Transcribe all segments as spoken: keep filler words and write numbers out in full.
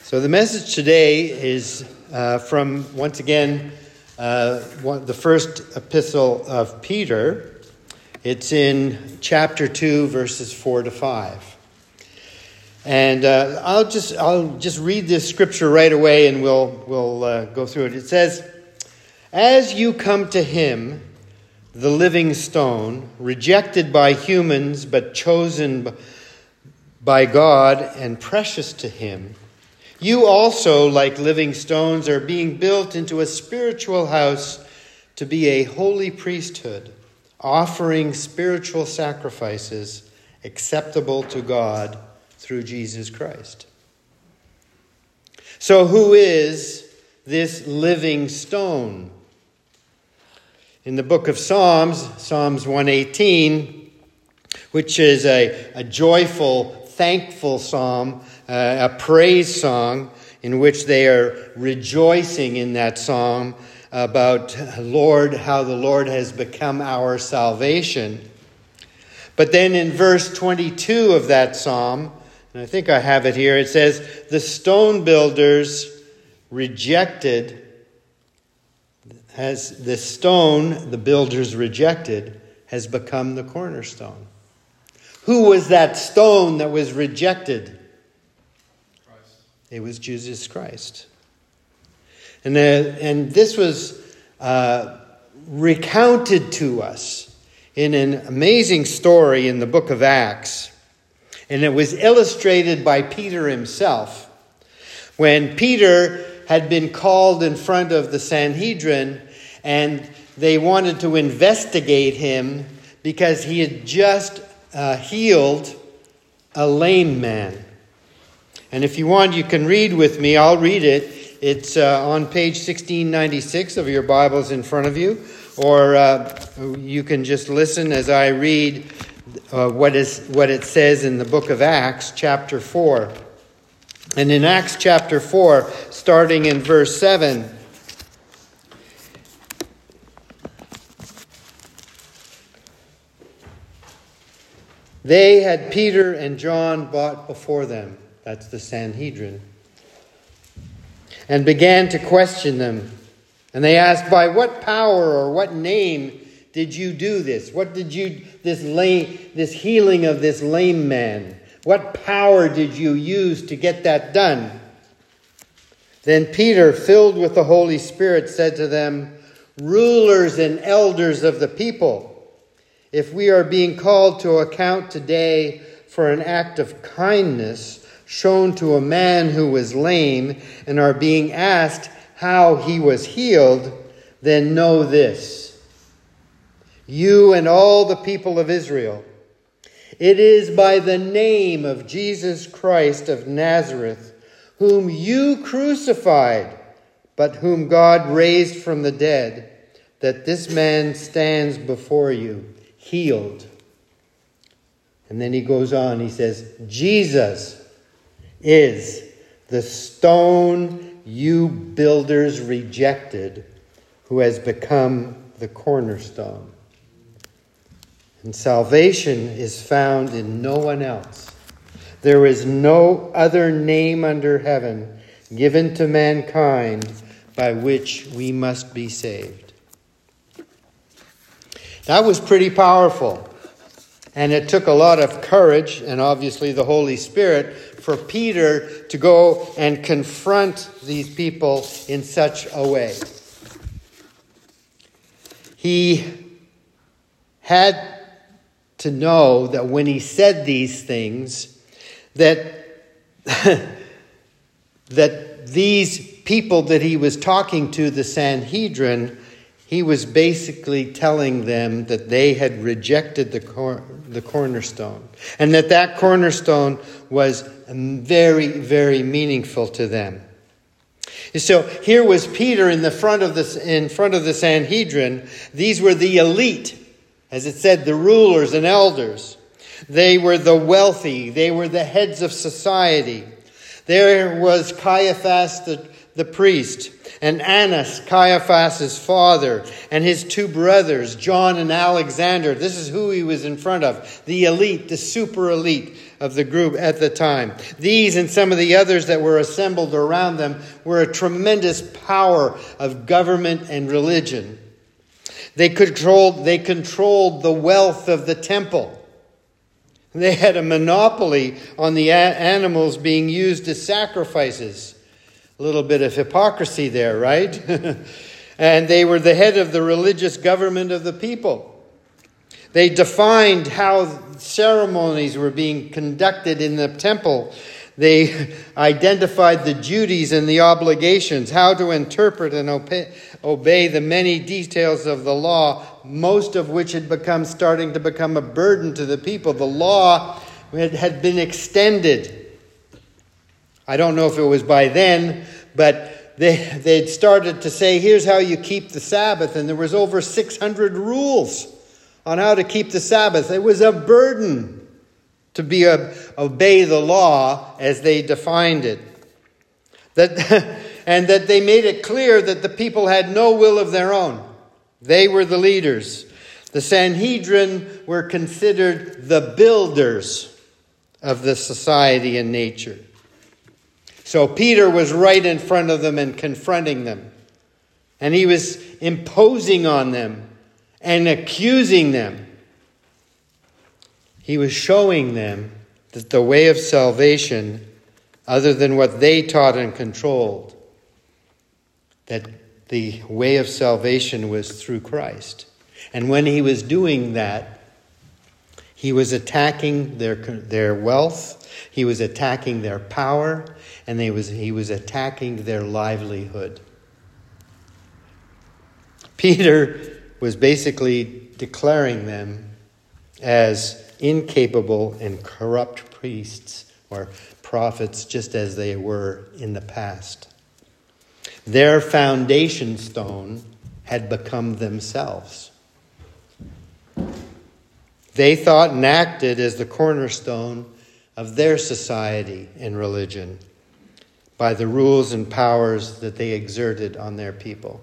So the message today is uh, from, once again, uh, one, the first epistle of Peter. It's in chapter two, verses four to five. And uh, I'll just I'll just read this scripture right away, and we'll we'll uh, go through it. It says, "As you come to him, the living stone, rejected by humans but chosen by God and precious to him, you also, like living stones, are being built into a spiritual house to be a holy priesthood, offering spiritual sacrifices acceptable to God through Jesus Christ." So who is this living stone? In the book of Psalms, Psalms one eighteen, which is a, a joyful, thankful psalm, uh, a praise song in which they are rejoicing in that psalm about Lord, how the Lord has become our salvation. But then in verse twenty-two of that psalm, and I think I have it here, it says, "The stone builders rejected, has the stone the builders rejected has become the cornerstone." Who was that stone that was rejected? Christ. It was Jesus Christ. And, uh, and this was uh, recounted to us in an amazing story in the book of Acts. And it was illustrated by Peter himself. When Peter had been called in front of the Sanhedrin, and they wanted to investigate him because he had just Uh, healed a lame man. And if you want, you can read with me. I'll read it. It's uh, on page sixteen ninety-six of your Bibles in front of you. Or uh, you can just listen as I read uh, what is what it says in the book of Acts, chapter four. And in Acts chapter four, starting in verse seven, "They had Peter and John brought before them," that's the Sanhedrin, "and began to question them. And they asked, 'By what power or what name did you do this? What did you, this lame, this healing of this lame man? What power did you use to get that done?' Then Peter, filled with the Holy Spirit, said to them, 'Rulers and elders of the people, if we are being called to account today for an act of kindness shown to a man who was lame, and are being asked how he was healed, then know this, you and all the people of Israel, it is by the name of Jesus Christ of Nazareth, whom you crucified, but whom God raised from the dead, that this man stands before you, healed.'" And then he goes on, he says, "Jesus is the stone you builders rejected, who has become the cornerstone. And salvation is found in no one else. There is no other name under heaven given to mankind by which we must be saved." That was pretty powerful. And it took a lot of courage, and obviously the Holy Spirit, for Peter to go and confront these people in such a way. He had to know that when he said these things, that, that these people that he was talking to, the Sanhedrin, he was basically telling them that they had rejected the cor- the cornerstone, and that that cornerstone was very, very meaningful to them. So here was Peter in the front of the in front of the Sanhedrin. These were the elite, as it said, the rulers and elders. They were the wealthy. They were the heads of society. There was Caiaphas the, the priest, and Annas, Caiaphas' father, and his two brothers, John and Alexander. This is who he was in front of. The elite, the super elite, of the group at the time. These and some of the others that were assembled around them were a tremendous power of government and religion. They controlled, they controlled the wealth of the temple. They had a monopoly on the a- animals being used as sacrifices. A little bit of hypocrisy there, right? And they were the head of the religious government of the people. They defined how ceremonies were being conducted in the temple. They identified the duties and the obligations, how to interpret and obey the many details of the law, most of which had become starting to become a burden to the people. The law had been extended. I don't know if it was by then, but they they'd started to say, here's how you keep the Sabbath, and there was over six hundred rules on how to keep the Sabbath. It was a burden to be a, obey the law as they defined it. That, and that they made it clear that the people had no will of their own. They were the leaders. The Sanhedrin were considered the builders of the society and nature. So Peter was right in front of them and confronting them. And he was imposing on them and accusing them. He was showing them that the way of salvation, other than what they taught and controlled, that the way of salvation was through Christ. And when he was doing that, he was attacking their, their wealth, he was attacking their power, and they was, he was attacking their livelihood. Peter was basically declaring them as incapable and corrupt priests or prophets, just as they were in the past. Their foundation stone had become themselves. They thought and acted as the cornerstone of their society and religion by the rules and powers that they exerted on their people.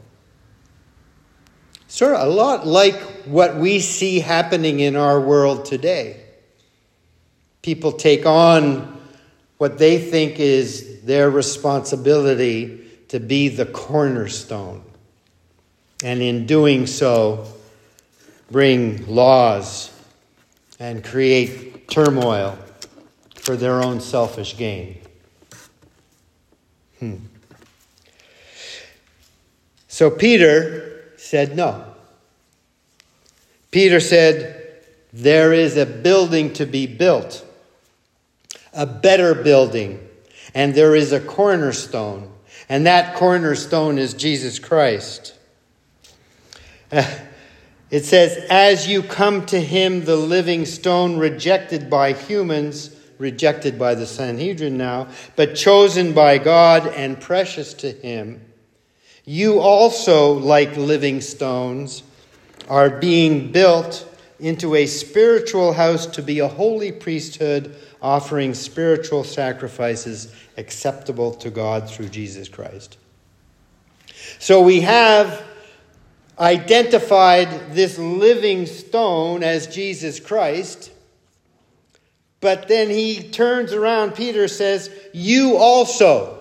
Sort of a lot like what we see happening in our world today. People take on what they think is their responsibility to be the cornerstone. And in doing so, bring laws and create turmoil for their own selfish gain. Hmm. So Peter said no. Peter said, there is a building to be built, a better building, and there is a cornerstone, and that cornerstone is Jesus Christ. Uh, it says, as you come to him, the living stone, rejected by humans, rejected by the Sanhedrin now, but chosen by God and precious to him, you also, like living stones, are being built into a spiritual house to be a holy priesthood, offering spiritual sacrifices acceptable to God through Jesus Christ. So we have identified this living stone as Jesus Christ, but then he turns around, Peter says, you also,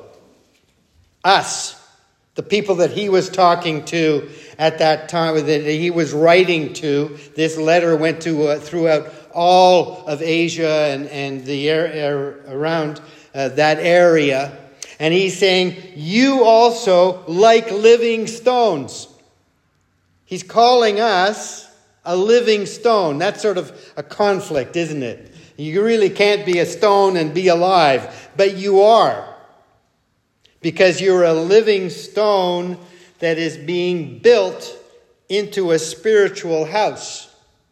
us, the people that he was talking to at that time, that he was writing to, this letter went to uh, throughout all of Asia and, and the area around uh, that area. And he's saying, you also, like living stones. He's calling us a living stone. That's sort of a conflict, isn't it? You really can't be a stone and be alive, but you are. Because you're a living stone that is being built into a spiritual house.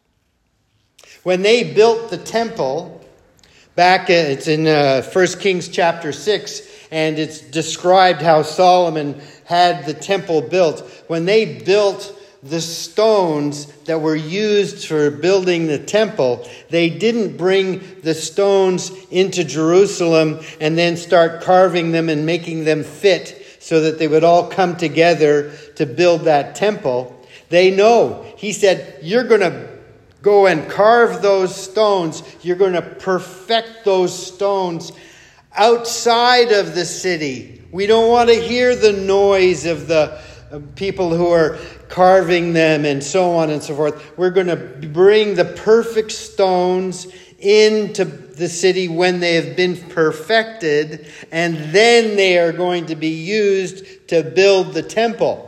When they built the temple, back, it's in uh, First Kings chapter six, and it's described how Solomon had the temple built. When they built the stones that were used for building the temple, they didn't bring the stones into Jerusalem and then start carving them and making them fit so that they would all come together to build that temple. They know. He said, you're going to go and carve those stones. You're going to perfect those stones outside of the city. We don't want to hear the noise of the people who are carving them and so on and so forth. We're going to bring the perfect stones into the city when they have been perfected, and then they are going to be used to build the temple.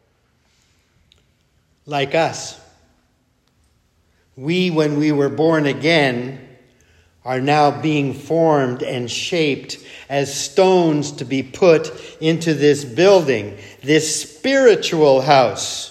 Like us. We, when we were born again, are now being formed and shaped as stones to be put into this building, this spiritual house.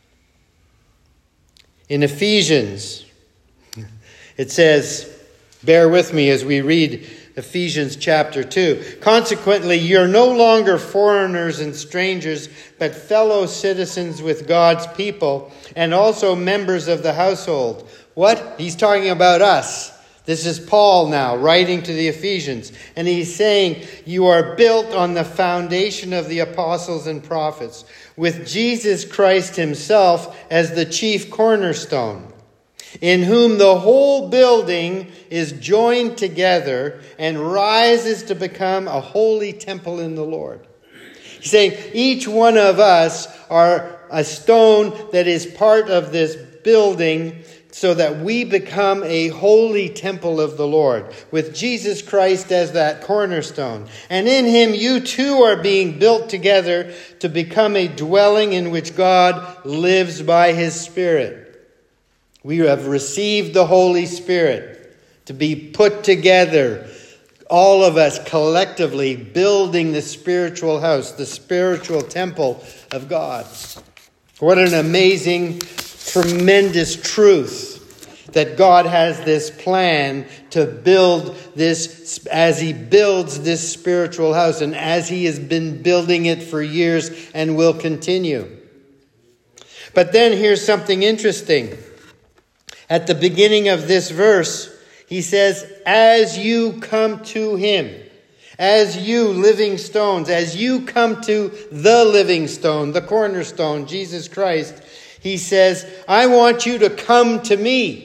In Ephesians, it says, bear with me as we read Ephesians chapter two. Consequently, you're no longer foreigners and strangers, but fellow citizens with God's people and also members of the household. What? He's talking about us. This is Paul now writing to the Ephesians. And he's saying, you are built on the foundation of the apostles and prophets, with Jesus Christ himself as the chief cornerstone, in whom the whole building is joined together and rises to become a holy temple in the Lord. He's saying each one of us are a stone that is part of this building so that we become a holy temple of the Lord, with Jesus Christ as that cornerstone. And in him you too are being built together to become a dwelling in which God lives by his Spirit. We have received the Holy Spirit to be put together, all of us collectively building the spiritual house, the spiritual temple of God. What an amazing, tremendous truth that God has this plan to build this, as he builds this spiritual house and as he has been building it for years and will continue. But then here's something interesting. At the beginning of this verse, he says, as you come to him, as you living stones, as you come to the living stone, the cornerstone, Jesus Christ, he says, I want you to come to me.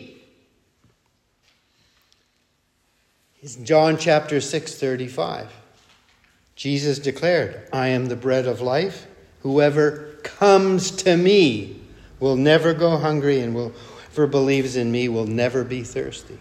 It's John chapter six thirty-five. Jesus declared, I am the bread of life. Whoever comes to me will never go hungry, and will whoever believes in me will never be thirsty.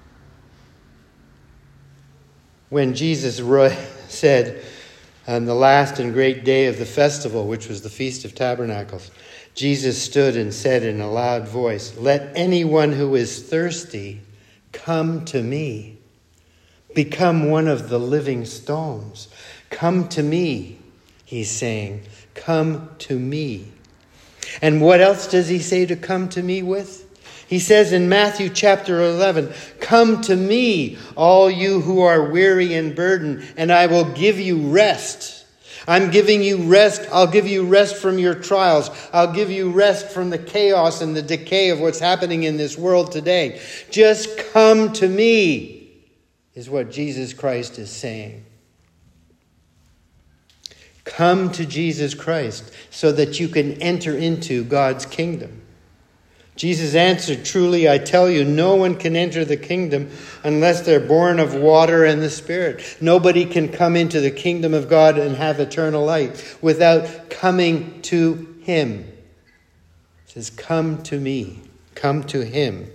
When Jesus said on the last and great day of the festival, which was the Feast of Tabernacles, Jesus stood and said in a loud voice, let anyone who is thirsty come to me. Become one of the living stones. Come to me, he's saying. Come to me. And what else does he say to come to me with? He says in Matthew chapter eleven, come to me, all you who are weary and burdened, and I will give you rest. I'm giving you rest. I'll give you rest from your trials. I'll give you rest from the chaos and the decay of what's happening in this world today. Just come to me, is what Jesus Christ is saying. Come to Jesus Christ so that you can enter into God's kingdom. Jesus answered, truly, I tell you, no one can enter the kingdom unless they're born of water and the Spirit. Nobody can come into the kingdom of God and have eternal life without coming to him. He says, come to me. Come to him.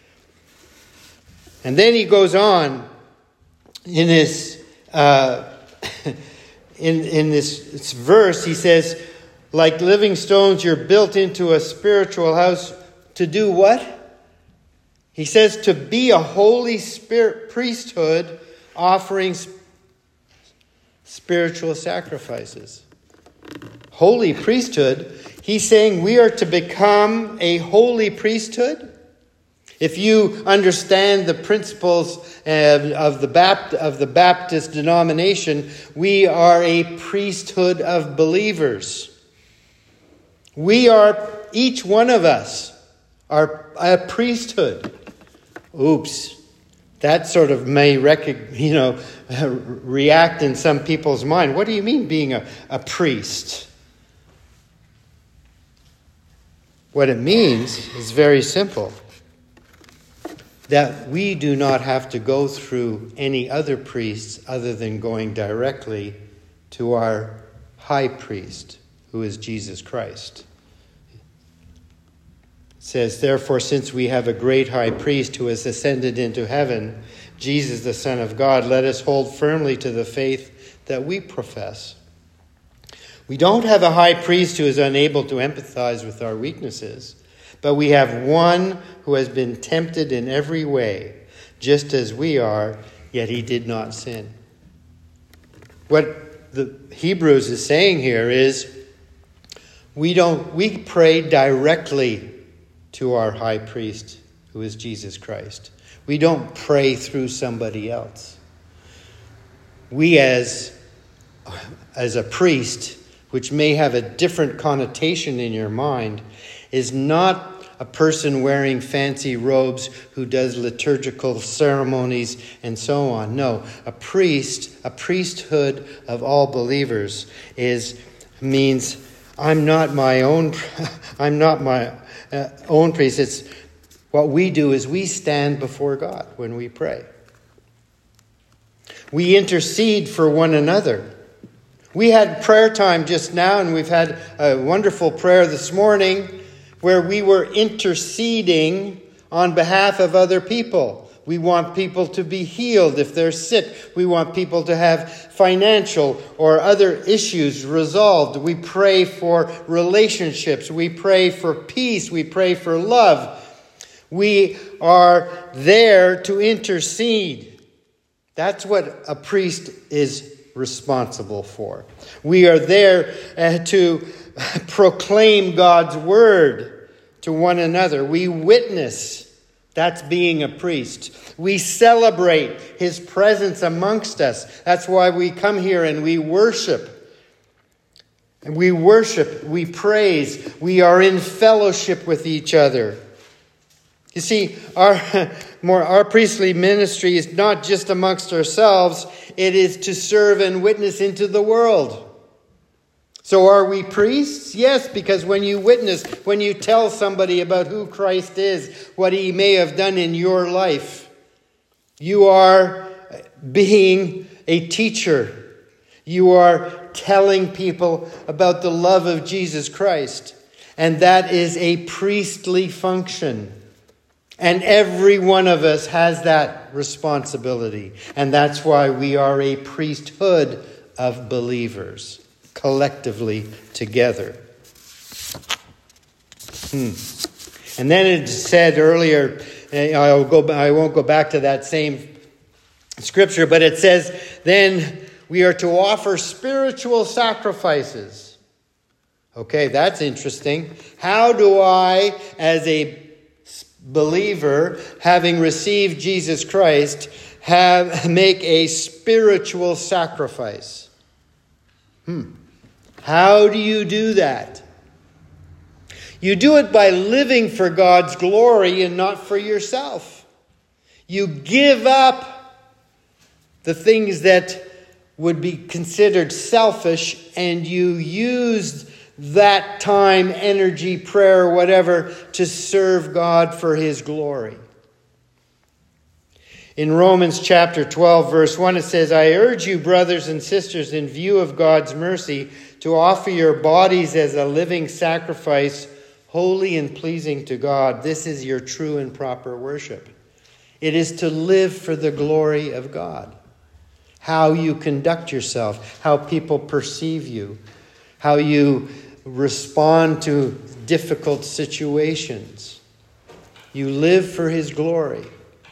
And then he goes on in this, uh, in, in this, this verse. He says, like living stones, you're built into a spiritual house. To do what? He says to be a holy spirit priesthood offering spiritual sacrifices. Holy priesthood. He's saying we are to become a holy priesthood. If you understand the principles of the Bapt- of the Baptist denomination, we are a priesthood of believers. We are, each one of us, are a priesthood. Oops. That sort of may rec- you know, react in some people's mind. What do you mean being a, a priest? What it means is very simple. that we do not have to go through any other priests other than going directly to our high priest, who is Jesus Christ. It says, therefore, since we have a great high priest who has ascended into heaven, Jesus, the Son of God, let us hold firmly to the faith that we profess. We don't have a high priest who is unable to empathize with our weaknesses, but we have one who has been tempted in every way, just as we are, yet he did not sin. What the Hebrews is saying here is, we don't we pray directly to our high priest, who is Jesus Christ. We don't pray through somebody else. We as, as a priest, which may have a different connotation in your mind, is not a person wearing fancy robes who does liturgical ceremonies and so on. No, a priest, a priesthood of all believers is means I'm not my own I'm not my uh, own priest. It's what we do is we stand before God when we pray. We intercede for one another. We had prayer time just now, and we've had a wonderful prayer this morning where we were interceding on behalf of other people. We want people to be healed if they're sick. We want people to have financial or other issues resolved. We pray for relationships. We pray for peace. We pray for love. We are there to intercede. That's what a priest is responsible for. We are there uh, to proclaim God's word to one another. We witness. That's being a priest. We celebrate his presence amongst us. That's why we come here and we worship. And we worship, we praise, we are in fellowship with each other. You see, our more our priestly ministry is not just amongst ourselves, it is to serve and witness into the world. So are we priests? Yes, because when you witness, when you tell somebody about who Christ is, what he may have done in your life, you are being a teacher. You are telling people about the love of Jesus Christ. And that is a priestly function. And every one of us has that responsibility. And that's why we are a priesthood of believers, collectively together. Hmm. And then it said earlier, I'll go, I won't go back to that same scripture, but it says, then we are to offer spiritual sacrifices. Okay, that's interesting. How do I, as a believer, having received Jesus Christ, have make a spiritual sacrifice? Hmm. How do you do that? You do it by living for God's glory and not for yourself. You give up the things that would be considered selfish, and you use that time, energy, prayer, whatever, to serve God for his glory. In Romans chapter twelve, verse one, it says, I urge you, brothers and sisters, in view of God's mercy, to offer your bodies as a living sacrifice, holy and pleasing to God. This is your true and proper worship. It is to live for the glory of God. How you conduct yourself, how people perceive you, how you respond to difficult situations. You live for his glory.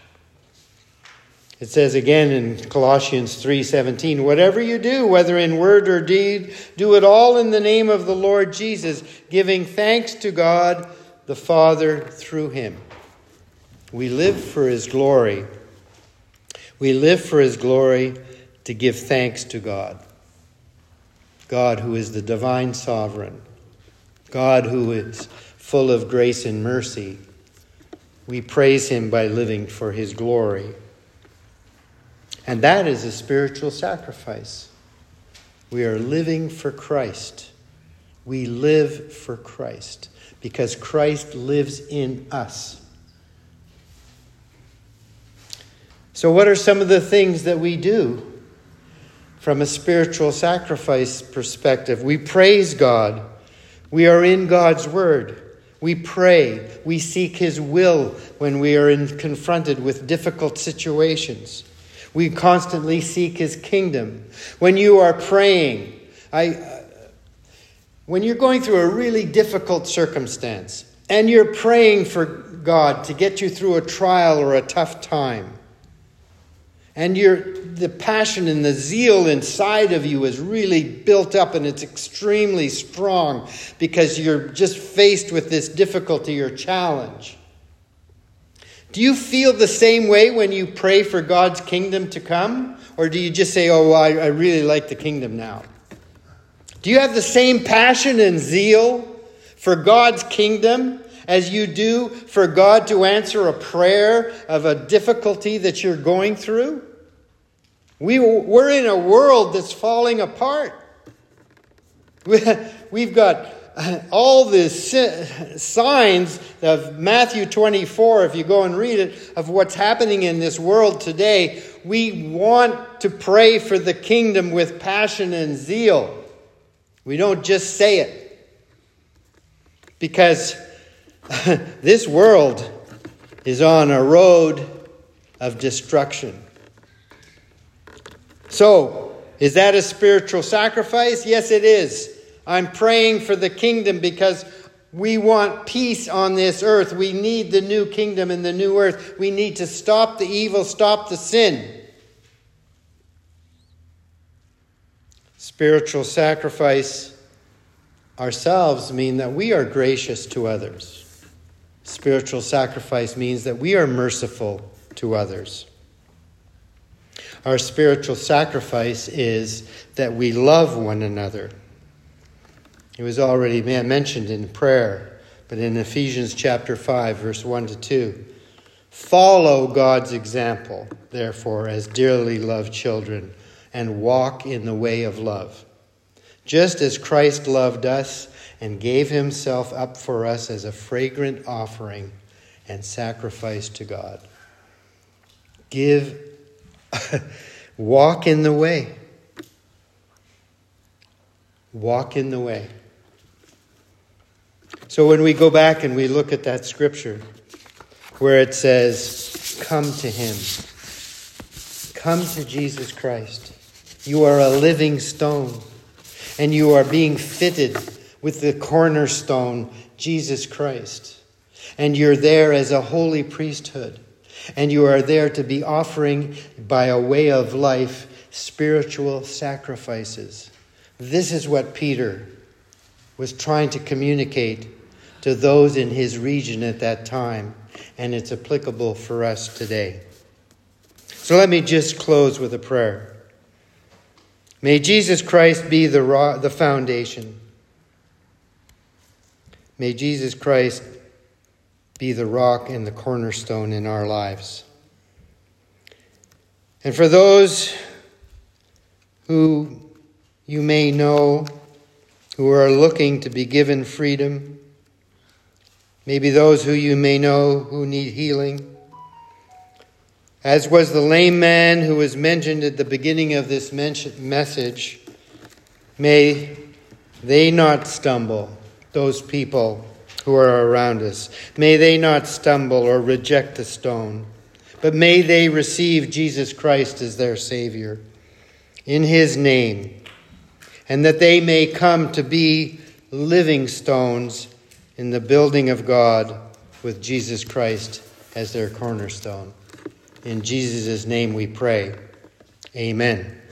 It says again in Colossians three seventeen, whatever you do, whether in word or deed, do it all in the name of the Lord Jesus, giving thanks to God the Father through him. We live for his glory. We live for his glory to give thanks to God. God who is the divine sovereign. God who is full of grace and mercy. We praise him by living for his glory. And that is a spiritual sacrifice. We are living for Christ. We live for Christ because Christ lives in us. So what are some of the things that we do from a spiritual sacrifice perspective? We praise God. We are in God's word. We pray. We seek his will when we are in, confronted with difficult situations. We constantly seek his kingdom. When you are praying, I, uh, when you're going through a really difficult circumstance and you're praying for God to get you through a trial or a tough time, and you're, the passion and the zeal inside of you is really built up and it's extremely strong because you're just faced with this difficulty or challenge. Do you feel the same way when you pray for God's kingdom to come? Or do you just say, oh, I, I really like the kingdom now? Do you have the same passion and zeal for God's kingdom as you do for God to answer a prayer of a difficulty that you're going through? We, we're in a world that's falling apart. We've got all the signs of Matthew twenty-four, if you go and read it, of what's happening in this world today. We want to pray for the kingdom with passion and zeal. We don't just say it. Because this world is on a road of destruction. So, is that a spiritual sacrifice? Yes, it is. I'm praying for the kingdom because we want peace on this earth. We need the new kingdom and the new earth. We need to stop the evil, stop the sin. Spiritual sacrifice ourselves mean that we are gracious to others. Spiritual sacrifice means that we are merciful to others. Our spiritual sacrifice is that we love one another. It was already mentioned in prayer, but in Ephesians chapter five, verse one to two. Follow God's example, therefore, as dearly loved children, and walk in the way of love. Just as Christ loved us and gave himself up for us as a fragrant offering and sacrifice to God. Give, walk in the way. Walk in the way. So when we go back and we look at that scripture where it says, come to him. Come to Jesus Christ. You are a living stone, and you are being fitted with the cornerstone, Jesus Christ. And you're there as a holy priesthood. And you are there to be offering, by a way of life, spiritual sacrifices. This is what Peter was trying to communicate to those in his region at that time. And it's applicable for us today. So let me just close with a prayer. May Jesus Christ be the rock, the foundation. May Jesus Christ be the rock and the cornerstone in our lives. And for those who you may know who are looking to be given freedom, maybe those who you may know who need healing, as was the lame man who was mentioned at the beginning of this message, may they not stumble, those people who are around us. May they not stumble or reject the stone, but may they receive Jesus Christ as their Savior in his name, and that they may come to be living stones in the building of God with Jesus Christ as their cornerstone. In Jesus' name we pray. Amen.